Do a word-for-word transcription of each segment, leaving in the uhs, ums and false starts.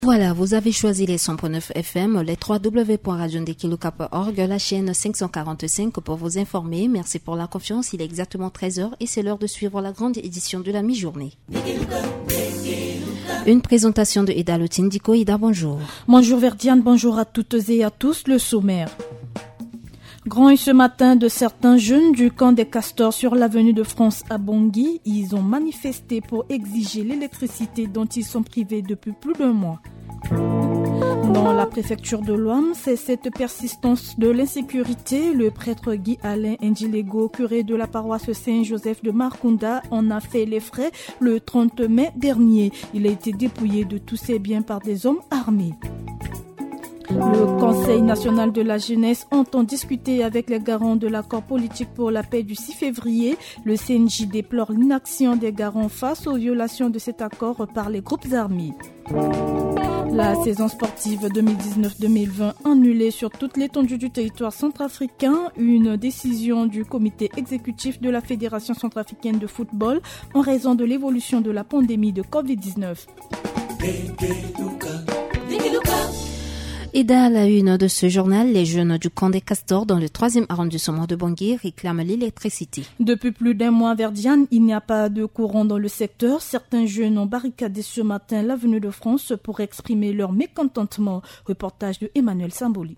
Voilà, vous avez choisi les cent point neuf F M, les w w w point radio ndekiluka point org, la chaîne cinq cent quarante-cinq pour vous informer. Merci pour la confiance. Il est exactement treize heures et c'est l'heure de suivre la grande édition de la mi-journée. Une présentation de Ida Lotindiko. Ida, bonjour. Bonjour Verdiane, bonjour à toutes et à tous. Le sommaire. Grand et ce matin de certains jeunes du camp des Castors sur l'avenue de France à Bangui. Ils ont manifesté pour exiger l'électricité dont ils sont privés depuis plus d'un mois. Dans la préfecture de l'Ouam, c'est cette persistance de l'insécurité. Le prêtre Guy Alain Ndjilego, curé de la paroisse Saint-Joseph de Markunda, en a fait les frais le trente mai dernier. Il a été dépouillé de tous ses biens par des hommes armés. Le Conseil national de la jeunesse entend discuter avec les garants de l'accord politique pour la paix du six février. Le C N J déplore l'inaction des garants face aux violations de cet accord par les groupes armés. La saison sportive deux mille dix-neuf deux mille vingt annulée sur toute l'étendue du territoire centrafricain. Une décision du comité exécutif de la Fédération centrafricaine de football en raison de l'évolution de la pandémie de covid dix-neuf. Et dans la une de ce journal, les jeunes du camp des Castors dans le troisième arrondissement de Bangui réclament l'électricité. Depuis plus d'un mois, Verdiane, il n'y a pas de courant dans le secteur. Certains jeunes ont barricadé ce matin l'avenue de France pour exprimer leur mécontentement. Reportage de Emmanuel Samboli.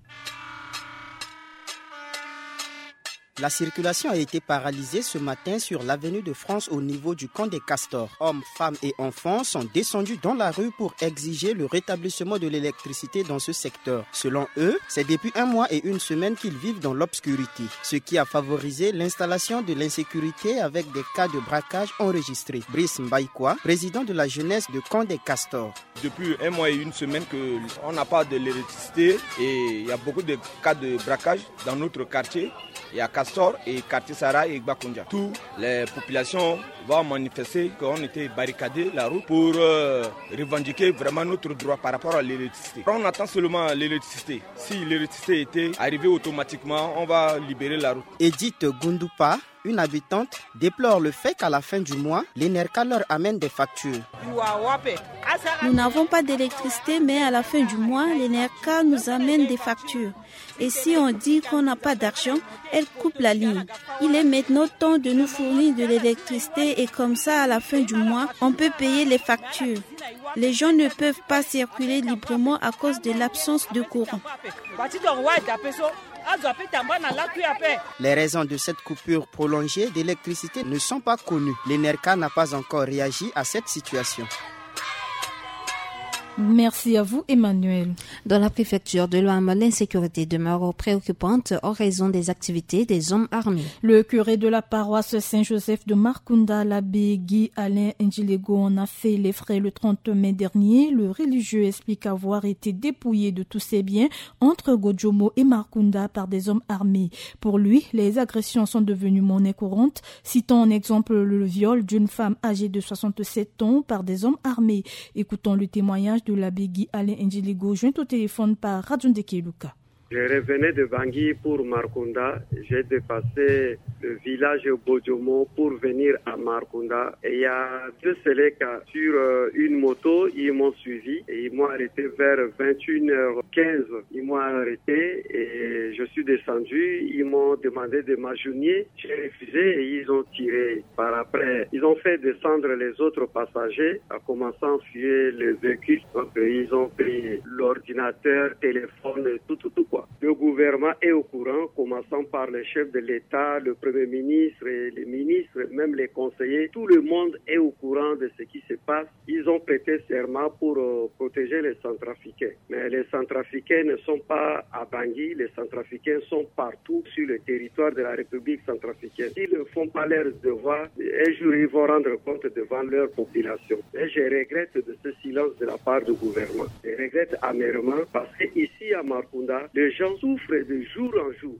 La circulation a été paralysée ce matin sur l'avenue de France au niveau du camp des Castors. Hommes, femmes et enfants sont descendus dans la rue pour exiger le rétablissement de l'électricité dans ce secteur. Selon eux, c'est depuis un mois et une semaine qu'ils vivent dans l'obscurité, ce qui a favorisé l'installation de l'insécurité avec des cas de braquage enregistrés. Brice Mbaïkwa, président de la jeunesse de camp des Castors. Depuis un mois et une semaine qu'on n'a pas de l'électricité et il y a beaucoup de cas de braquage dans notre quartier. Il y a Castor et quartier Sara et Gbakondia. Toutes les populations vont manifester qu'on était barricadé la route pour euh, revendiquer vraiment notre droit par rapport à l'électricité. On attend seulement l'électricité. Si l'électricité était arrivée automatiquement, on va libérer la route. Edith Goundoupa, une habitante, déplore le fait qu'à la fin du mois, l'Enerca leur amène des factures. Nous n'avons pas d'électricité, mais à la fin du mois, l'Enerca nous amène des factures. Et si on dit qu'on n'a pas d'argent, elle coupe la ligne. Il est maintenant temps de nous fournir de l'électricité et comme ça, à la fin du mois, on peut payer les factures. Les gens ne peuvent pas circuler librement à cause de l'absence de courant. Les raisons de cette coupure prolongée d'électricité ne sont pas connues. L'Enerca n'a pas encore réagi à cette situation. Merci à vous, Emmanuel. Dans la préfecture de l'Ouam, l'insécurité demeure préoccupante en raison des activités des hommes armés. Le curé de la paroisse Saint-Joseph de Markunda, l'abbé Guy Alain Ndjilego, en a fait les frais le trente mai dernier. Le religieux explique avoir été dépouillé de tous ses biens entre Godjomo et Markunda par des hommes armés. Pour lui, les agressions sont devenues monnaie courante, citant en exemple le viol d'une femme âgée de soixante-sept ans par des hommes armés. Écoutons le témoignage de l'abbé Guy Alain Ndjilego, joint au téléphone par Radio Ndekiluka. Je revenais de Bangui pour Markunda. J'ai dépassé le village Bodjomo pour venir à Markunda. Et il y a deux Séléka sur une moto, ils m'ont suivi et ils m'ont arrêté vers vingt et une heures quinze. Ils m'ont arrêté et je suis descendu. Ils m'ont demandé de m'agenouiller. J'ai refusé et ils ont tiré. Par après, ils ont fait descendre les autres passagers en commençant à fuir les véhicules. Donc ils ont pris l'ordinateur, téléphone, tout, tout, tout quoi. Le gouvernement est au courant, commençant par le chef de l'État, le Premier ministre, et les ministres, même les conseillers. Tout le monde est au courant de ce qui se passe. Ils ont prêté serment pour euh, protéger les centrafricains. Mais les centrafricains ne sont pas à Bangui, les centrafricains sont partout sur le territoire de la République centrafricaine. S'ils ne font pas leurs devoirs, un jour ils vont rendre compte devant leur population. Et je regrette de ce silence de la part du gouvernement. Je regrette amèrement parce qu'ici à Markunda, les gens souffrent de jour en jour.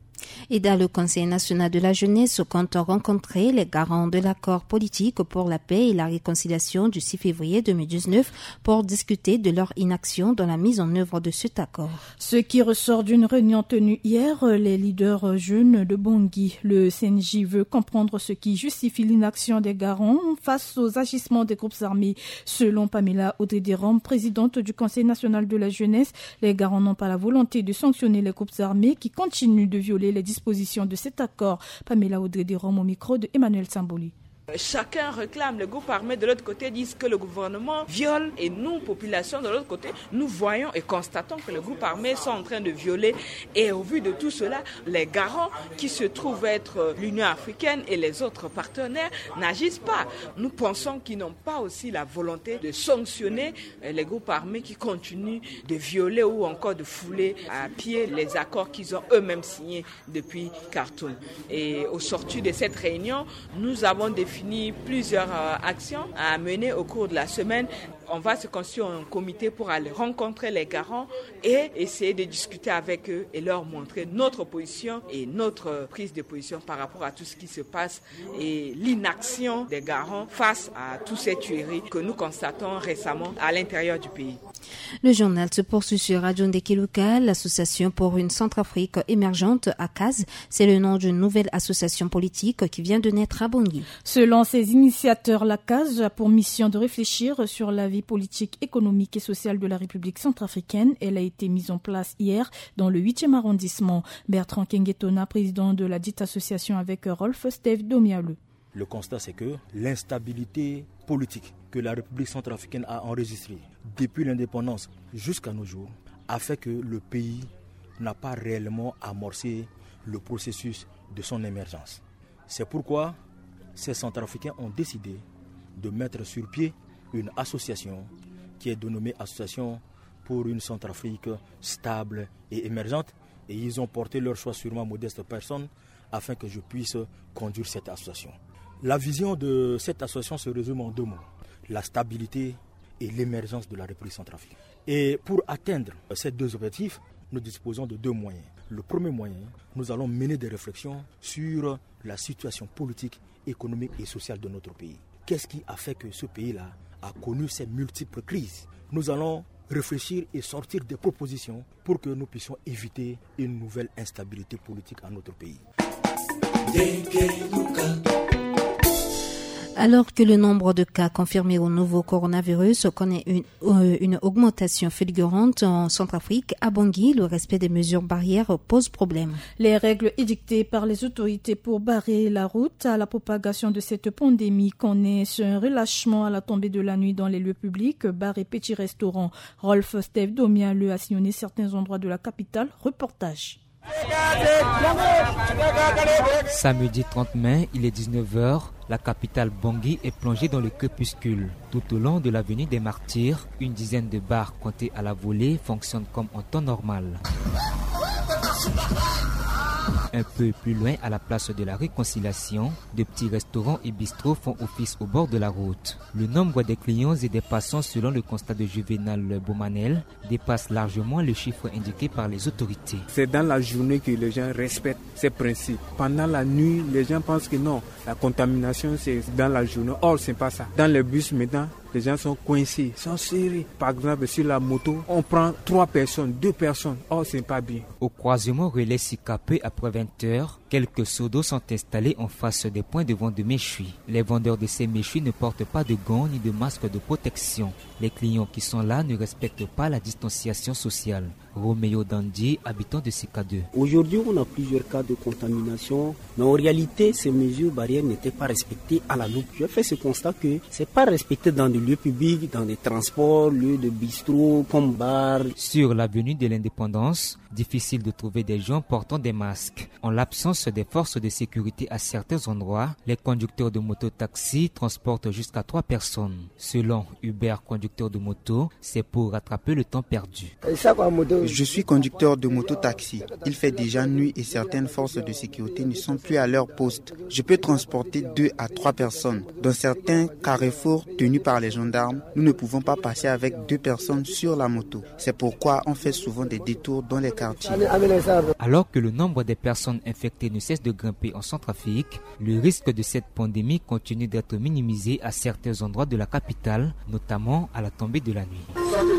Et dans le Conseil national de la jeunesse, compte rencontrer les garants de l'accord politique pour la paix et la réconciliation du six février deux mille dix-neuf pour discuter de leur inaction dans la mise en œuvre de cet accord. Ce qui ressort d'une réunion tenue hier, les leaders jeunes de Bangui. Le C N J veut comprendre ce qui justifie l'inaction des garants face aux agissements des groupes armés. Selon Pamela Audrey-Derom, présidente du Conseil national de la jeunesse, les garants n'ont pas la volonté de sanctionner les groupes armés qui continuent de violer les dispositions de cet accord. Pamela Audrey-Derom au micro de Emmanuel Samboli. Chacun réclame, les groupes armés de l'autre côté disent que le gouvernement viole et nous, population de l'autre côté, nous voyons et constatons que les groupes armés sont en train de violer et au vu de tout cela, les garants qui se trouvent être l'Union africaine et les autres partenaires n'agissent pas. Nous pensons qu'ils n'ont pas aussi la volonté de sanctionner les groupes armés qui continuent de violer ou encore de fouler à pied les accords qu'ils ont eux-mêmes signés depuis Khartoum. Et au sortir de cette réunion, nous avons défini plusieurs euh, actions à mener au cours de la semaine. On va se constituer un comité pour aller rencontrer les garants et essayer de discuter avec eux et leur montrer notre position et notre prise de position par rapport à tout ce qui se passe et l'inaction des garants face à toutes ces tueries que nous constatons récemment à l'intérieur du pays. Le journal se poursuit sur Radio Ndekeluka, l'association pour une Centrafrique émergente à C A Z. C'est le nom d'une nouvelle association politique qui vient de naître à Bangui. Selon ses initiateurs, la C A Z a pour mission de réfléchir sur la vie politique, économique et sociale de la République centrafricaine. Elle a été mise en place hier dans le huitième arrondissement. Bertrand Kengetona, président de la dite association avec Rolf Steve Domialeu. Le constat, c'est que l'instabilité politique que la République centrafricaine a enregistrée depuis l'indépendance jusqu'à nos jours a fait que le pays n'a pas réellement amorcé le processus de son émergence. C'est pourquoi ces Centrafricains ont décidé de mettre sur pied une association qui est dénommée Association pour une Centrafrique stable et émergente. Et ils ont porté leur choix sur ma modeste personne afin que je puisse conduire cette association. La vision de cette association se résume en deux mots: la stabilité et l'émergence de la République centrafricaine. Et pour atteindre ces deux objectifs, nous disposons de deux moyens. Le premier moyen, nous allons mener des réflexions sur la situation politique, économique et sociale de notre pays. Qu'est-ce qui a fait que ce pays-là a connu ces multiples crises? Nous allons réfléchir et sortir des propositions pour que nous puissions éviter une nouvelle instabilité politique à notre pays. Alors que le nombre de cas confirmés au nouveau coronavirus connaît une, euh, une augmentation fulgurante en Centrafrique, à Bangui, le respect des mesures barrières pose problème. Les règles édictées par les autorités pour barrer la route à la propagation de cette pandémie connaissent un relâchement à la tombée de la nuit dans les lieux publics, bars et petits restaurants. Rolf Steve Domialeu a sillonné certains endroits de la capitale. Reportage. Samedi trente mai, il est dix-neuf heures, la capitale Bangui est plongée dans le crépuscule. Tout au long de l'avenue des Martyrs, une dizaine de bars comptés à la volée fonctionnent comme en temps normal. Un peu plus loin, à la place de la Réconciliation, de petits restaurants et bistrots font office au bord de la route. Le nombre des clients et des passants, selon le constat de Juvenal Beaumanel, dépasse largement le chiffre indiqué par les autorités. C'est dans la journée que les gens respectent ces principes. Pendant la nuit, les gens pensent que non, la contamination c'est dans la journée. Or, c'est pas ça. Dans les bus maintenant, les gens sont coincés, sont serrés. Par exemple, sur la moto, on prend trois personnes, deux personnes. Oh, c'est pas bien. Au croisement relais Sicapé, après vingt heures, quelques seaux d'eau sont installés en face des points de vente de méchouis. Les vendeurs de ces méchouis ne portent pas de gants ni de masques de protection. Les clients qui sont là ne respectent pas la distanciation sociale. Roméo Dandi, habitant de C K deux. Aujourd'hui, on a plusieurs cas de contamination, mais en réalité, ces mesures barrières n'étaient pas respectées à la loupe. Je fais ce constat que c'est pas respecté dans des lieux publics, dans des transports, lieux de bistrot, comme bar. Sur l'avenue de l'Indépendance, difficile de trouver des gens portant des masques. En l'absence présence des forces de sécurité à certains endroits, les conducteurs de moto-taxi transportent jusqu'à trois personnes. Selon Hubert, conducteur de moto, c'est pour rattraper le temps perdu. Je suis conducteur de moto-taxi. Il fait déjà nuit et certaines forces de sécurité ne sont plus à leur poste. Je peux transporter deux à trois personnes. Dans certains carrefours tenus par les gendarmes, nous ne pouvons pas passer avec deux personnes sur la moto. C'est pourquoi on fait souvent des détours dans les quartiers. Alors que le nombre des personnes infectées ne cesse de grimper en Centrafrique, le risque de cette pandémie continue d'être minimisé à certains endroits de la capitale, notamment à la tombée de la nuit.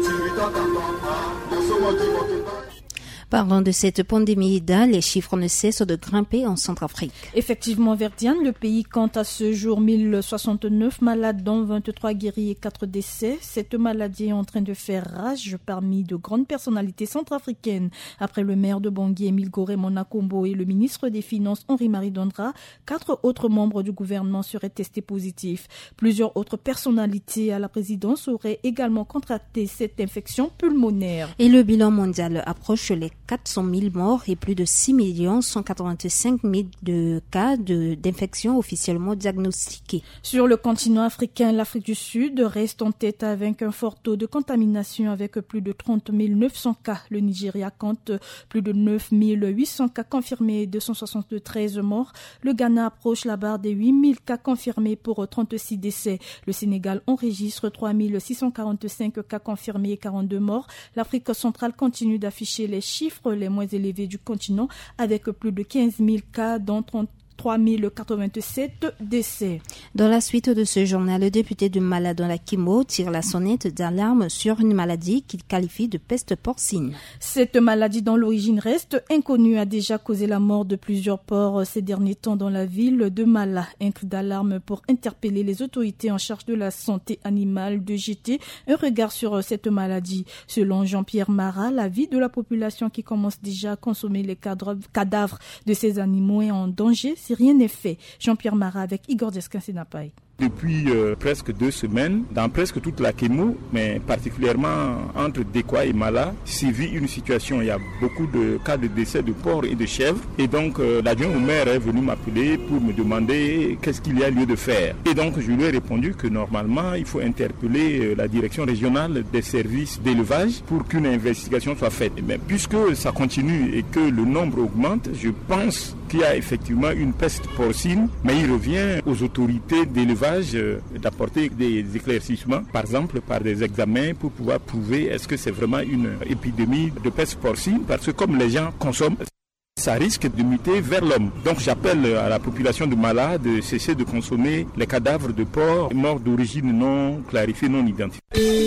Parlant de cette pandémie Ida, les chiffres ne cessent de grimper en Centrafrique. Effectivement, Verdiane, le pays compte à ce jour mille soixante-neuf malades, dont vingt-trois guéris et quatre décès. Cette maladie est en train de faire rage parmi de grandes personnalités centrafricaines. Après le maire de Bangui, Émile Goré-Monakombo, et le ministre des Finances, Henri-Marie Dondra, quatre autres membres du gouvernement seraient testés positifs. Plusieurs autres personnalités à la présidence auraient également contracté cette infection pulmonaire. Et le bilan mondial approche les quatre cent mille morts et plus de six millions cent quatre-vingt-cinq mille de cas de, d'infection officiellement diagnostiqués. Sur le continent africain, l'Afrique du Sud reste en tête avec un fort taux de contamination avec plus de trente mille neuf cents cas. Le Nigeria compte plus de neuf mille huit cents cas confirmés et deux cent soixante-treize morts. Le Ghana approche la barre des huit mille cas confirmés pour trente-six décès. Le Sénégal enregistre trois mille six cent quarante-cinq cas confirmés et quarante-deux morts. L'Afrique centrale continue d'afficher les chiffres les moins élevés du continent avec plus de quinze mille cas dont trente-trois mille quatre-vingt-sept décès. Dans la suite de ce journal, le député de Maladon-la-Kimo tire la sonnette d'alarme sur une maladie qu'il qualifie de peste porcine. Cette maladie dont l'origine reste inconnue a déjà causé la mort de plusieurs porcs ces derniers temps dans la ville de Mala. Un cri d'alarme pour interpeller les autorités en charge de la santé animale de jeter un regard sur cette maladie. Selon Jean-Pierre Marat, la vie de la population qui commence déjà à consommer les cadavres de ces animaux est en danger si rien n'est fait. Jean-Pierre Marat avec Igor Descansenapaï. Depuis euh, presque deux semaines, dans presque toute la Kémou, mais particulièrement entre Dekwa et Mala, sévit une situation. Il y a beaucoup de cas de décès de porcs et de chèvres. Et donc, euh, l'adjoint au maire est venu m'appeler pour me demander qu'est-ce qu'il y a lieu de faire. Et donc, je lui ai répondu que normalement, il faut interpeller euh, la direction régionale des services d'élevage pour qu'une investigation soit faite. Mais puisque ça continue et que le nombre augmente, je pense qu'il y a effectivement une peste porcine, mais il revient aux autorités d'élevage d'apporter des éclaircissements, par exemple par des examens pour pouvoir prouver est-ce que c'est vraiment une épidémie de peste porcine, parce que comme les gens consomment, ça risque de muter vers l'homme. Donc j'appelle à la population de Mala de cesser de consommer les cadavres de porcs morts d'origine non clarifiée, non identifiée.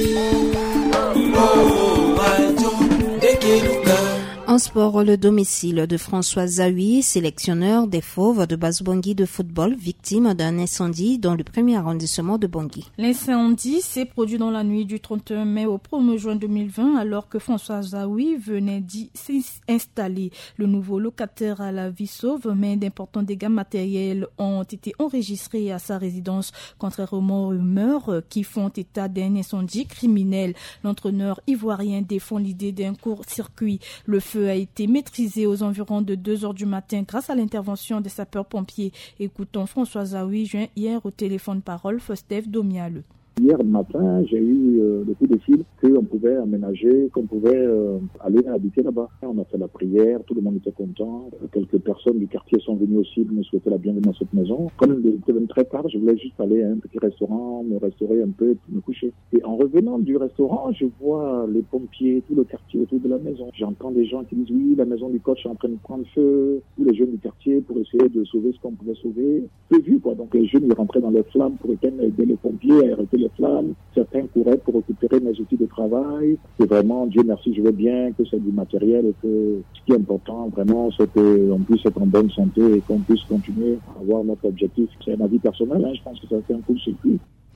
En sport, le domicile de François Zawi, sélectionneur des Fauves de Basse-Bangui de football, victime d'un incendie dans le premier arrondissement de Bangui. L'incendie s'est produit dans la nuit du trente et un mai au premier juin deux mille vingt, alors que François Zawi venait d'y s'installer. Le nouveau locataire à la vie sauve, mais d'importants dégâts matériels ont été enregistrés à sa résidence, contrairement aux rumeurs qui font état d'un incendie criminel. L'entraîneur ivoirien défend l'idée d'un court-circuit. Le feu a été maîtrisé aux environs de deux heures du matin grâce à l'intervention des sapeurs-pompiers. Écoutons François Zawi, joint hier au téléphone parole Fostef Domiale. Hier matin, j'ai eu euh, le coup de fil qu'on pouvait aménager, qu'on pouvait euh, aller habiter là-bas. On a fait la prière, tout le monde était content. Quelques personnes du quartier sont venues aussi me souhaiter la bienvenue dans cette maison. Comme il était très tard, je voulais juste aller à un petit restaurant, me restaurer un peu, me coucher. Et en revenant du restaurant, je vois les pompiers, tout le quartier autour de la maison. J'entends des gens qui disent oui, la maison du coach est en train de prendre feu. Tous les jeunes du quartier pour essayer de sauver ce qu'on pouvait sauver. Peu vu quoi. Donc les jeunes ils rentraient dans les flammes pour éteindre, aider les pompiers à arrêter les flammes. Certains couraient pour récupérer mes outils de travail. Et vraiment, Dieu merci, je veux bien que c'est du matériel et que ce qui est important, vraiment, c'est qu'on puisse être en bonne santé et qu'on puisse continuer à avoir notre objectif. C'est un avis personnel, hein, je pense que ça fait un coup de circuit.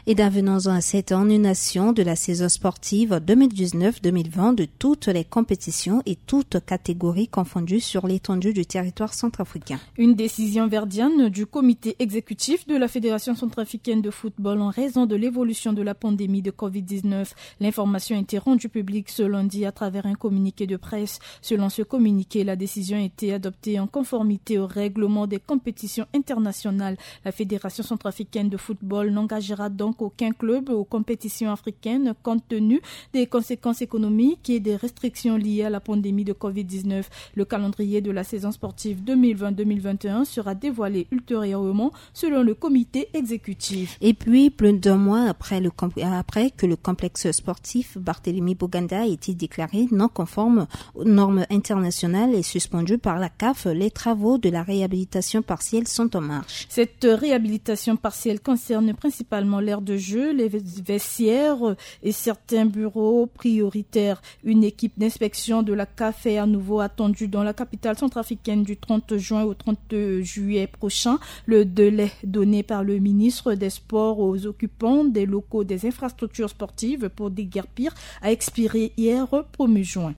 Et d'avenons à cette annulation de la saison sportive deux mille dix-neuf deux mille vingt de toutes les compétitions et toutes catégories confondues sur l'étendue du territoire centrafricain. Une décision verdienne du comité exécutif de la Fédération centrafricaine de football en raison de l'évolution de la pandémie de covid dix-neuf. L'information a été rendue publique ce lundi à travers un communiqué de presse. Selon ce communiqué, la décision a été adoptée en conformité au règlement des compétitions internationales. La Fédération centrafricaine de football n'engagera donc aucun club aux compétitions africaines compte tenu des conséquences économiques et des restrictions liées à la pandémie de covid dix-neuf. Le calendrier de la saison sportive deux mille vingt deux mille vingt et un sera dévoilé ultérieurement selon le comité exécutif. Et puis, plus d'un mois après, le, après que le complexe sportif Barthélemy Boganda a été déclaré non conforme aux normes internationales et suspendu par la C A F, les travaux de la réhabilitation partielle sont en marche. Cette réhabilitation partielle concerne principalement l'aire de jeu, les vestiaires et certains bureaux prioritaires. Une équipe d'inspection de la C A F est à nouveau attendue dans la capitale centrafricaine du trente juin au trente juillet prochain. Le délai donné par le ministre des Sports aux occupants des locaux des infrastructures sportives pour déguerpir a expiré hier premier juin.